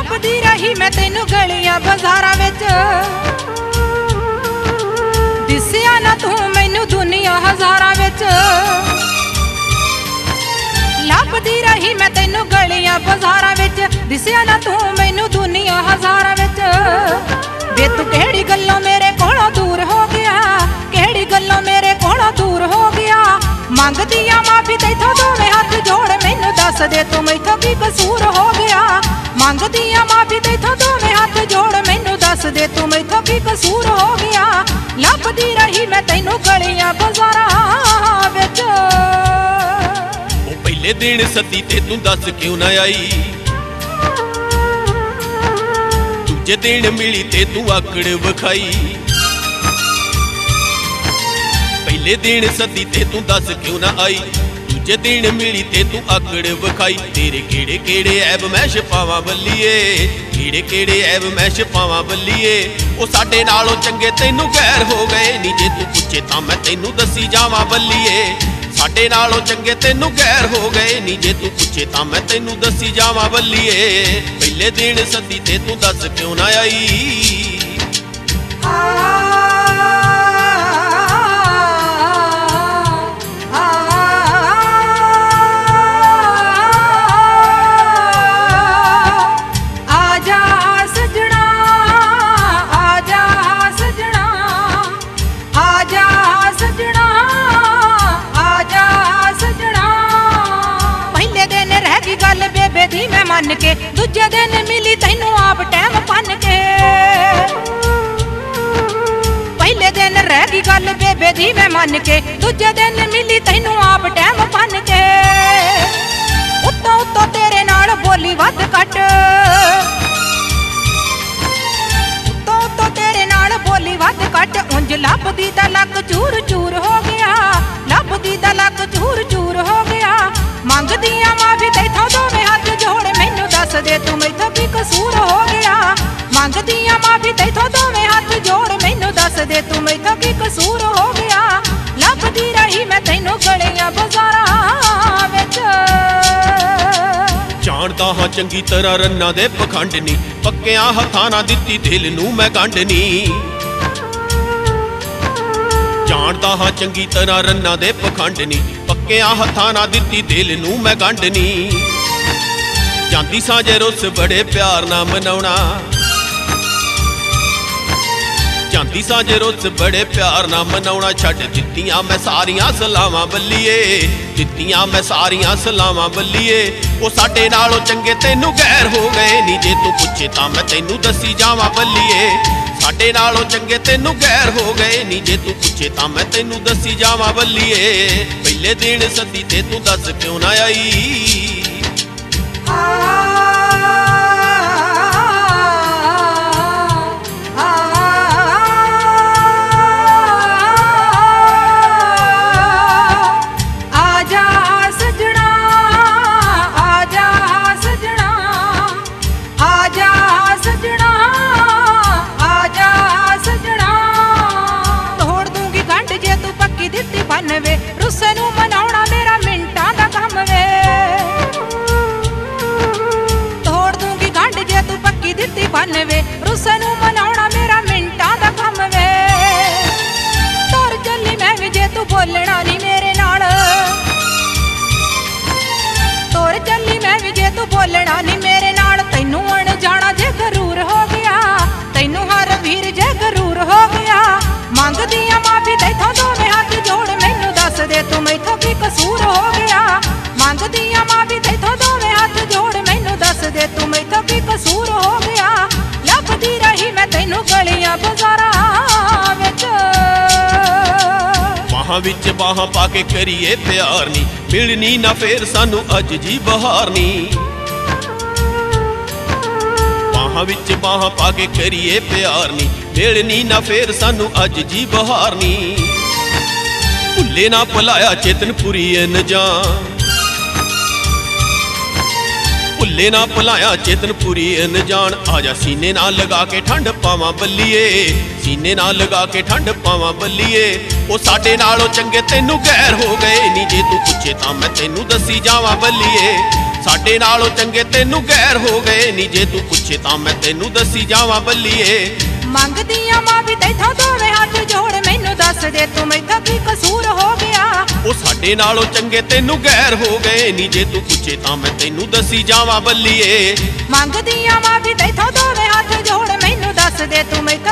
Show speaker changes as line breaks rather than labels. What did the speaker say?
ਲੱਭਦੀ ਰਹੀ ਮੈਂ ਤੈਨੂੰ ਗਲੀਆਂ ਬਾਜ਼ਾਰਾਂ ਵਿੱਚ, ਦਿਸਿਆ ਨਾ ਤੂੰ ਮੈਨੂੰ ਦੁਨੀਆ ਹਜ਼ਾਰਾਂ ਵਿੱਚ। ਲੱਭਦੀ ਰਹੀ ਮੈਂ ਤੈਨੂੰ ਗਲੀਆਂ ਬਾਜ਼ਾਰਾਂ ਵਿੱਚ, ਦਿਸਿਆ ਨਾ ਤੂੰ ਮੈਨੂੰ ਦੁਨੀਆ ਹਜ਼ਾਰਾਂ ਵਿੱਚ। ਵੇ ਤੂੰ ਕਿਹੜੀ ਗੱਲੋਂ ਮੇਰੇ ਕੋਲੋਂ ਦੂਰ ਹੋ ਗਿਆ, ਕਿਹੜੀ ਗੱਲੋਂ ਮੇਰੇ ਕੋਲੋਂ ਦੂਰ ਹੋ ਗਿਆ। ਮੰਗਦੀ ਆ ਮਾਫੀ ਤੈਥੋਂ ਦੋਵੇਂ ਹੱਥ ਜੋੜ, ਮੈਨੂੰ ਦੱਸ ਦੇ ਤੂੰ ਮੈਥੋਂ ਕੀ ਕਸੂਰ ਹੋ ਗਿਆ। ਮੰਗਦੀ ਆ ਮਾਫੀ ਤੈਥੋਂ ਦੋਵੇਂ ਹੱਥ ਜੋੜ, ਮੈਨੂੰ ਦੱਸ ਦੇ ਤੂੰ ਮੈਥੋਂ ਕੀ ਕਸੂਰ ਹੋ ਗਿਆ। ਲੱਭਦੀ ਰਹੀ ਮੈਂ ਤੈਨੂੰ ਗਲੀਆਂ ਬਾਜ਼ਾਰਾਂ ਵਿੱਚ।
ਉਹ ਪਹਿਲੇ ਦਿਨ ਸੱਦੀ ਤੇ ਤੂੰ ਦੱਸ ਕਿਉਂ ਨਾ ਆਈ, ਦੂਜੇ ਦਿਨ ਮਿਲੀ ਤੇ ਤੂੰ ਆਕੜ ਵਿਖਾਈ। ਪਹਿਲੇ ਦਿਨ ਸੱਦੀ ਤੇ ਤੂੰ ਦੱਸ ਕਿਉਂ ਨਾ ਆਈ, ਦੂਜੇ ਦਿਨ ਮਿਲੀ ਤੇ ਤੂੰ ਆਕੜ ਵਿਖਾਈ। ਤੇਰੇ ਕਿਹੜੇ ਕਿਹੜੇ ਐਬ ਮੈਂ ਛਪਾਵਾਂ ਬੱਲੀਏ, ਕਿਹੜੇ ਕਿਹੜੇ ਐਬ ਮੈਂ ਛਪਾਵਾਂ ਬੱਲੀਏ। ਉਹ ਸਾਡੇ ਨਾਲੋਂ ਚੰਗੇ ਤੈਨੂੰ ਗੈਰ ਹੋ ਗਏ ਨੀ, ਜੇ ਤੂੰ ਪੁੱਛੇ ਤਾਂ ਮੈਂ ਤੈਨੂੰ ਦੱਸੀ ਜਾਵਾਂ ਬੱਲੀਏ। ਸਾਡੇ ਨਾਲੋਂ ਚੰਗੇ ਤੈਨੂੰ ਗੈਰ ਹੋ ਗਏ ਨੀ, ਜੇ ਤੂੰ ਪੁੱਛੇ ਤਾਂ ਮੈਂ ਤੈਨੂੰ ਦੱਸੀ ਜਾਵਾਂ ਬੱਲੀਏ। ਪਹਿਲੇ ਦਿਨ ਸੱਦੀ ਤੇ ਤੂੰ ਦੱਸ ਕਿਉਂ ਨਾ ਆਈ।
ਮੰਨ ਕੇ ਦੂਜੇ ਦਿਨ ਮਿਲੀ ਤੈਨੂੰ ਆਪ ਟਾਈਮ ਪੰਨ ਕੇ। ਪਹਿਲੇ ਦਿਨ ਰਹਿ ਗਈ ਗੱਲ ਬੇਬੇ ਦੀ ਮੈਂ ਮੰਨ ਕੇ, ਦੂਜੇ ਦਿਨ ਮਿਲੀ ਤੈਨੂੰ ਆਪ ਟਾਈਮ ਪੰਨ ਕੇ। ਉੱਤੋਂ ਉੱਤੋਂ ਤੇਰੇ ਨਾਲ ਬੋਲੀ ਵੱਧ ਘੱਟ, ਉੱਤੋਂ ਉੱਤੋਂ ਤੇਰੇ ਨਾਲ ਬੋਲੀ ਵੱਧ ਘੱਟ। ਉਂਝ ਲੱਭਦੀ ਤਾਂ ਲੱਕ ਚੂਰ ਚੂਰ ਹੋ ਗਿਆ, ਲੱਭਦੀ ਤਾਂ ਲੱਕ ਚੂਰ ਚੂਰ ਹੋ ਗਿਆ। ਮੰਗਦੀ ਆ ਮਾਫੀ ਤੈਥੋਂ ਦੋਵੇਂ ਹੱਥ ਜੋੜ, ਮੈਨੂੰ ਦੱਸ ਦੇ ਤੂੰ ਮੈਥੋਂ ਕੀ ਕਸੂਰ ਹੋ ਗਿਆ। ਮੰਗਦੀ ਆ ਮਾਫੀ ਤੈਥੋਂ ਦੋਵੇਂ ਹੱਥ ਜੋੜ, ਮੈਨੂੰ ਦੱਸ ਦੇ ਤੂੰ ਮੈਥੋਂ ਕੀ ਕਸੂਰ ਹੋ ਗਿਆ। ਲੱਭਦੀ ਰਹੀ ਮੈਂ ਤੈਨੂੰ ਗਲੀਆਂ ਬਾਜ਼ਾਰਾਂ ਵਿੱਚ।
ਜਾਣਦਾ ਹਾਂ ਚੰਗੀ ਤਰ੍ਹਾਂ ਰੰਨਾਂ ਦੇ ਪਖੰਡ ਨੀ, ਪੱਕਿਆਂ ਹੱਥਾਂ ਨਾਲ ਦਿੱਤੀ ਦਿਲ ਨੂੰ ਮੈਂ ਗੰਢ ਨੀ। ਜਾਣਦਾ ਹਾਂ ਚੰਗੀ ਤਰ੍ਹਾਂ ਰੰਨਾਂ ਦੇ ਪਖੰਡ ਨੀ, ਪੱਕਿਆਂ ਹੱਥਾਂ ਨਾਲ ਦਿੱਤੀ ਦਿਲ ਨੂੰ ਮੈਂ ਗੰਢ ਨੀ। ਜਾਂਦੀ ਸਾਂ ਜੇ ਰੁੱਸ ਬੜੇ ਪਿਆਰ ਨਾਲ ਮਨਾਉਣਾ, ਜਾਂਦੀ ਸਾਂ ਜੇ ਰੁੱਸ ਬੜੇ ਪਿਆਰ ਨਾਲ ਮਨਾਉਣਾ। ਛੱਡ ਦਿੱਤੀਆਂ ਮੈਂ ਸਾਰੀਆਂ ਸਲਾਵਾਂ ਬੱਲੀਏ, ਦਿੱਤੀਆਂ ਮੈਂ ਸਾਰੀਆਂ ਸਲਾਵਾਂ ਬੱਲੀਏ। ਉਹ ਸਾਡੇ ਨਾਲੋਂ ਚੰਗੇ ਤੈਨੂੰ ਗੈਰ ਹੋ ਗਏ ਨੀ, ਜੇ ਤੂੰ ਪੁੱਛੇ ਤਾਂ ਮੈਂ ਤੈਨੂੰ ਦੱਸੀ ਜਾਵਾਂ ਬੱਲੀਏ। ਸਾਡੇ ਨਾਲੋਂ ਚੰਗੇ ਤੈਨੂੰ ਗੈਰ ਹੋ ਗਏ ਨੀ, ਜੇ ਤੂੰ ਪੁੱਛੇ ਤਾਂ ਮੈਂ ਤੈਨੂੰ ਦੱਸੀ ਜਾਵਾਂ ਬੱਲੀਏ। ਪਹਿਲੇ ਦਿਨ ਸੱਦੀ ਤੇ ਤੂੰ ਦੱਸ ਕਿਉਂ ਨਾ ਆਈ।
ਰੁੱਸੇ ਨੂੰ ਮਨਾਉਣਾ ਮੇਰਾ ਮਿੰਟਾਂ ਦਾ ਕੰਮ ਵੇ, ਤੋੜ ਦੂੰਗੀ ਗੰਢ ਜੇ ਤੂੰ ਪੱਕੀ ਦਿੱਤੀ ਬੰਨ ਵੇ। ਰੁੱਸੇ ਨੂੰ ਮਨਾਉਣਾ ਮੇਰਾ ਮਿੰਟਾਂ ਦਾ ਕੰਮ ਵੇ। ਤੁਰ ਚੱਲੀ ਮੈਂ ਵੀ ਜੇ ਤੂੰ ਬੋਲਣਾ ਨਹੀਂ ਮੇਰੇ ਨਾਲ, ਤੁਰ ਚੱਲੀ ਮੈਂ ਵੀ ਜੇ ਤੂੰ ਬੋਲਣਾ ਨਹੀਂ ਮੇਰੇ ਨਾਲ। ਤੈਨੂੰ ਅਣਜਾਣਾ ਜੇ ਗਰੂਰ ਹੋ ਗਿਆ, ਤੈਨੂੰ ਹਰ ਵੀਰ ਜੇ ਗਰੂਰ ਹੋ ਗਿਆ। ਮੰਗਦੀ ਆ ਮਾਫੀ ਤੈਥੋਂ ਦੋਵੇਂ ਹੱਥ ਜੋੜ, ਮੈਨੂੰ ਦੱਸ ਦੇ ਤੂੰ ਮੈਥੋਂ ਕੀ ਕਸੂਰ ਹੋ ਗਿਆ। ਮੰਗਦੀ ਆ ਮਾਫੀ ਤੈਥੋਂ ਦੋਵੇਂ ਹੱਥ ਜੋੜ, ਮੈਨੂੰ ਦੱਸ ਦੇ ਤੂੰ ਮੈਥੋਂ ਕੀ ਕਸੂਰ ਹੋ ਗਿਆ। ਲੱਭਦੀ ਰਹੀ ਮੈਂ ਤੈਨੂੰ ਗਲੀਆਂ ਬਾਜ਼ਾਰਾਂ ਵਿੱਚ।
ਬਾਹਾਂ ਵਿੱਚ ਬਾਹਾਂ ਪਾ ਕੇ ਕਰੀਏ ਪਿਆਰ ਨੀ, ਮਿਲਣੀ ਨਾ ਫੇਰ ਸਾਨੂੰ ਅੱਜ ਜੀ ਬਹਾਰ ਨੀ। ਬਾਹਾਂ ਵਿੱਚ ਬਾਹਾਂ ਪਾ ਕੇ ਕਰੀਏ ਪਿਆਰ ਨੀ, ਮਿਲਣੀ ਨਾ ਫੇਰ ਸਾਨੂੰ ਅੱਜ ਜੀ ਬਹਾਰ ਨੀ। ਭੁੱਲੇ ਨਾ ਭੁਲਾਇਆ ਚੇਤਨਪੁਰੀ ਅਨਜਾਨ, ਭੁੱਲੇ ਨਾ ਭੁਲਾਇਆ ਚੇਤਨਪੁਰੀ ਅਨਜਾਨ। ਆਜਾ ਸੀਨੇ ਨਾਲ ਲਗਾ ਕੇ ਠੰਡ ਪਾਵਾਂ ਬੱਲੀਏ, ਸੀਨੇ ਨਾਲ ਲਗਾ ਕੇ ਠੰਡ ਪਾਵਾਂ ਬੱਲੀਏ। ਉਹ ਸਾਡੇ ਨਾਲੋਂ ਚੰਗੇ ਤੈਨੂੰ ਗੈਰ ਹੋ ਗਏ ਨੀ, ਜੇ ਤੂੰ ਪੁੱਛੇ ਤਾਂ ਮੈਂ ਤੈਨੂੰ ਦੱਸੀ ਜਾਵਾਂ ਬੱਲੀਏ। ਸਾਡੇ ਨਾਲੋਂ ਚੰਗੇ ਤੈਨੂੰ ਗੈਰ ਹੋ ਗਏ ਨੀ ਜੇ ਤੂੰ ਪੁੱਛੇ ਤਾਂ ਮੈਂ ਤੈਨੂੰ ਦੱਸੀ ਜਾਵਾਂ ਬੱਲੀਏ
ਮੰਗਦੀਆਂ ਮਾਫੀ ਤੈਥੋਂ ਦੋਵੇਂ ਹੱਥ ਜੋੜ ਮੈਨੂੰ ਦੱਸ ਦੇ ਤੂੰ ਮੈਥੋਂ ਕੀ ਕਸੂਰ ਹੋ ਗਿਆ
ਉਹ ਸਾਡੇ ਨਾਲੋਂ ਚੰਗੇ ਤੈਨੂੰ ਗੈਰ ਹੋ ਗਏ ਨੀ ਜੇ ਤੂੰ ਪੁੱਛੇ ਤਾਂ ਮੈਂ ਤੈਨੂੰ ਦੱਸੀ ਜਾਵਾਂ ਬੱਲੀਏ
ਮੰਗਦੀਆਂ ਮਾਫੀ ਤੈਥੋਂ ਦੋਵੇਂ ਹੱਥ ਜੋੜ ਮੈਨੂੰ ਦੱਸ ਦੇ ਤੂੰ ਮੈਥੋਂ